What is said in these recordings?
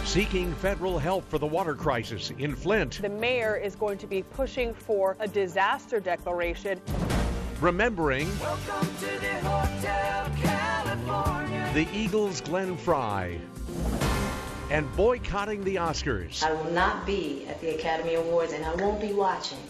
Seeking federal help for the water crisis in Flint. The mayor is going to be pushing for a disaster declaration. Remembering Welcome to the Hotel California. the Eagles' Glenn Fry. And boycotting the Oscars. I will not be at the Academy Awards, and I won't be watching.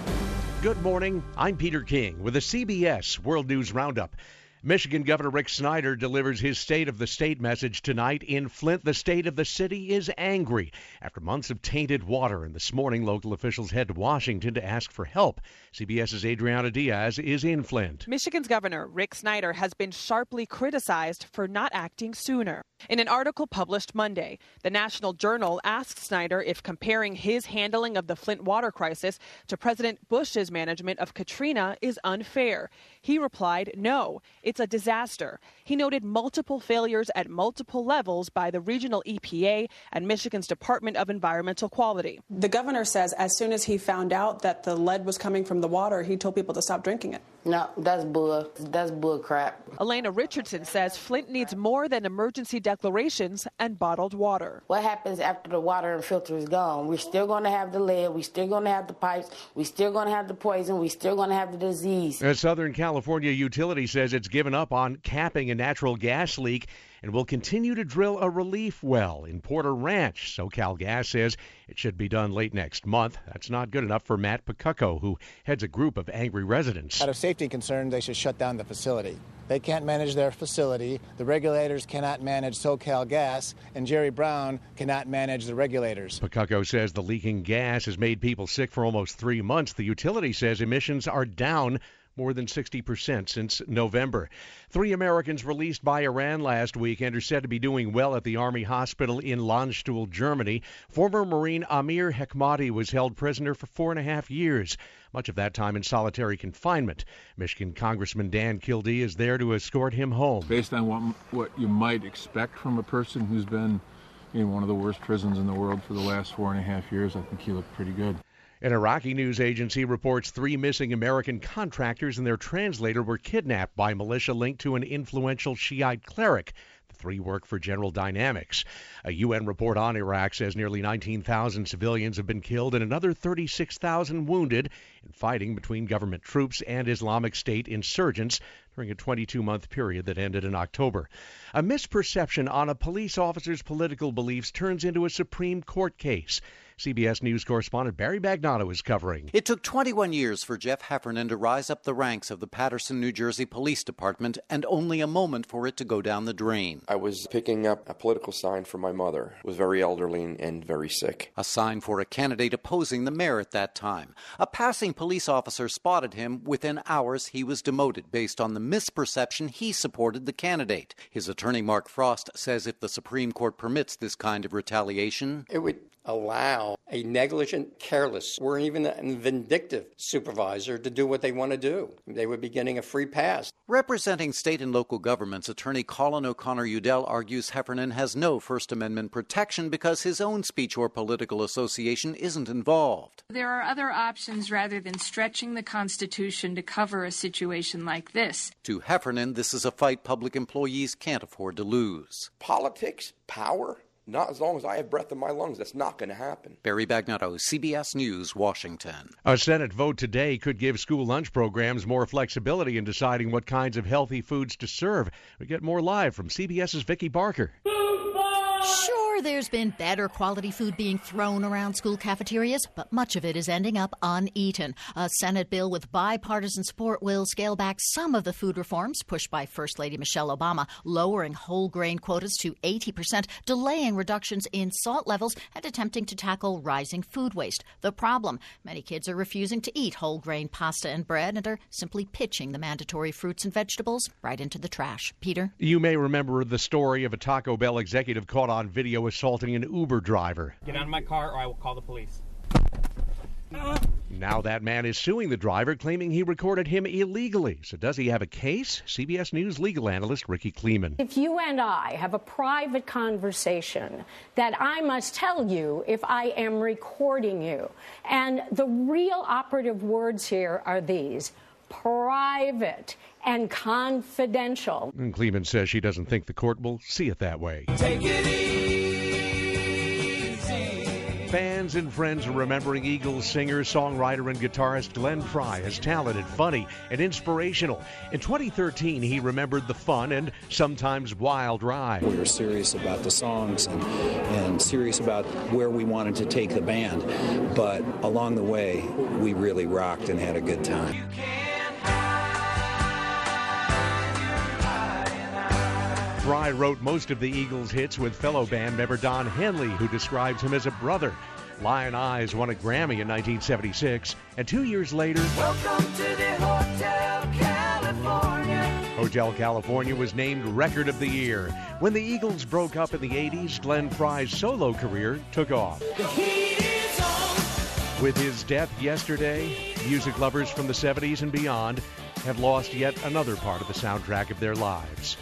Good morning. I'm Peter King with a CBS World News Roundup. Michigan Governor Rick Snyder delivers his State of the State message tonight. In Flint, the state of the city is angry after months of tainted water. And this morning, local officials head to Washington to ask for help. CBS's Adriana Diaz is in Flint. Michigan's Governor Rick Snyder has been sharply criticized for not acting sooner. In an article published Monday, the National Journal asked Snyder if comparing his handling of the Flint water crisis to President Bush's management of Katrina is unfair. He replied, no, it's a disaster. He noted multiple failures at multiple levels by the regional EPA and Michigan's Department of Environmental Quality. The governor says as soon as he found out that the lead was coming from the water, he told people to stop drinking it. No, that's bull. That's bull crap. Elena Richardson says Flint needs more than emergency declarations and bottled water. What happens after the water and filter is gone? We're still going to have the lead. We're still going to have the pipes. We're still going to have the poison. We're still going to have the disease. A Southern California utility says it's given up on capping a natural gas leak and will continue to drill a relief well in Porter Ranch. SoCal Gas says it should be done late next month. That's not good enough for Matt Picucco, who heads a group of angry residents. Out of safety concerns, they should shut down the facility. They can't manage their facility. The regulators cannot manage SoCal Gas, and Jerry Brown cannot manage the regulators. Picucco says the leaking gas has made people sick for almost 3 months. The utility says emissions are down more than 60% since November. 3 Americans released by Iran last weekend are said to be doing well at the Army hospital in Landstuhl, Germany. Former Marine Amir Hekmati was held prisoner for 4.5 years, much of that time in solitary confinement. Michigan Congressman Dan Kildee is there to escort him home. Based on what you might expect from a person who's been in one of the worst prisons in the world for the last 4.5 years, I think he looked pretty good. An Iraqi news agency reports 3 missing American contractors and their translator were kidnapped by militia linked to an influential Shiite cleric. The 3 work for General Dynamics. A UN report on Iraq says nearly 19,000 civilians have been killed and another 36,000 wounded in fighting between government troops and Islamic State insurgents during a 22-month period that ended in October. A misperception on a police officer's political beliefs turns into a Supreme Court case. CBS News correspondent Barry Bagnotto is covering. It took 21 years for Jeff Heffernan to rise up the ranks of the Paterson, New Jersey Police Department, and only a moment for it to go down the drain. I was picking up a political sign for my mother, who was very elderly and very sick. A sign for a candidate opposing the mayor at that time. A passing police officer spotted him. Within hours, he was demoted based on the misperception he supported the candidate. His attorney, Mark Frost, says if the Supreme Court permits this kind of retaliation, it would allow a negligent, careless, or even a vindictive supervisor to do what they want to do. They would be getting a free pass. Representing state and local governments, attorney Colin O'Connor Udell argues Heffernan has no First Amendment protection because his own speech or political association isn't involved. There are other options rather than stretching the Constitution to cover a situation like this. To Heffernan, this is a fight public employees can't afford to lose. Politics, power, not as long as I have breath in my lungs. That's not going to happen. Barry Bagnotto, CBS News, Washington. A Senate vote today could give school lunch programs more flexibility in deciding what kinds of healthy foods to serve. We get more live from CBS's Vicki Barker. Sure, there's been better quality food being thrown around school cafeterias, but much of it is ending up uneaten. A Senate bill with bipartisan support will scale back some of the food reforms pushed by First Lady Michelle Obama, lowering whole grain quotas to 80%, delaying reductions in salt levels, and attempting to tackle rising food waste. The problem, many kids are refusing to eat whole grain pasta and bread and are simply pitching the mandatory fruits and vegetables right into the trash. Peter? You may remember the story of a Taco Bell executive caught on video assaulting an Uber driver. Get out of my car or I will call the police. Now that man is suing the driver, claiming he recorded him illegally. So does he have a case? CBS News legal analyst Ricky Kleeman. If you and I have a private conversation that I must tell you if I am recording you, and the real operative words here are these: private and confidential. And Kleeman says she doesn't think the court will see it that way. Take it easy. Fans and friends are remembering Eagles singer, songwriter, and guitarist Glenn Frey as talented, funny, and inspirational. In 2013, he remembered the fun and sometimes wild ride. We were serious about the songs and serious about where we wanted to take the band, but along the way, we really rocked and had a good time. Frey wrote most of the Eagles' hits with fellow band member Don Henley, who describes him as a brother. Lion Eyes won a Grammy in 1976, and 2 years later, Welcome to the Hotel California. Hotel California was named Record of the Year. When the Eagles broke up in the 80s, Glenn Frey's solo career took off. The heat is on. With his death yesterday, music lovers from the 70s and beyond have lost yet another part of the soundtrack of their lives.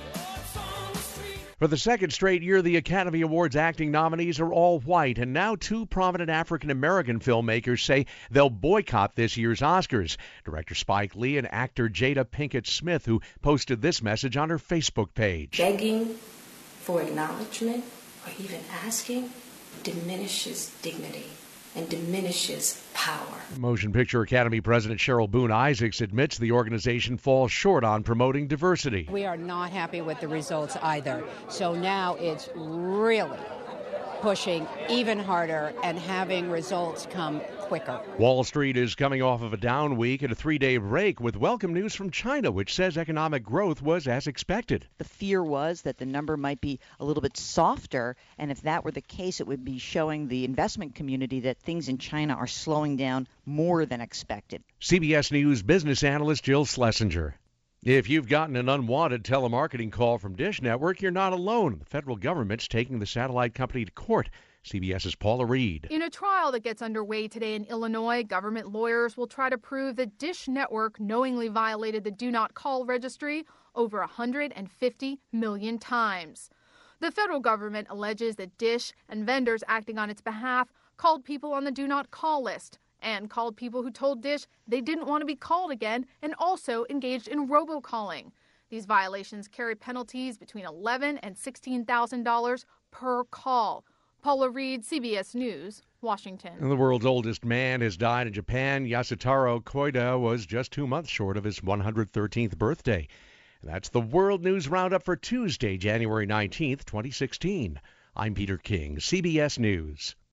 For the second straight year, the Academy Awards acting nominees are all white, and now two prominent African-American filmmakers say they'll boycott this year's Oscars. Director Spike Lee and actor Jada Pinkett Smith, who posted this message on her Facebook page. Begging for acknowledgement or even asking diminishes dignity and diminishes power. Motion Picture Academy President Cheryl Boone Isaacs admits the organization falls short on promoting diversity. We are not happy with the results either. So now it's really pushing even harder and having results come quicker. Wall Street is coming off of a down week and a 3-day break with welcome news from China, which says economic growth was as expected. The fear was that the number might be a little bit softer, and if that were the case, it would be showing the investment community that things in China are slowing down more than expected. CBS News business analyst Jill Schlesinger. If you've gotten an unwanted telemarketing call from Dish Network, you're not alone. The federal government's taking the satellite company to court. CBS's Paula Reed. In a trial that gets underway today in Illinois, government lawyers will try to prove that Dish Network knowingly violated the Do Not Call registry over 150 million times. The federal government alleges that Dish and vendors acting on its behalf called people on the Do Not Call list and called people who told Dish they didn't want to be called again and also engaged in robocalling. These violations carry penalties between $11,000 and $16,000 per call. Paula Reed, CBS News, Washington. The world's oldest man has died in Japan. Yasutaro Koida was just 2 months short of his 113th birthday. And that's the World News Roundup for Tuesday, January 19th, 2016. I'm Peter King, CBS News.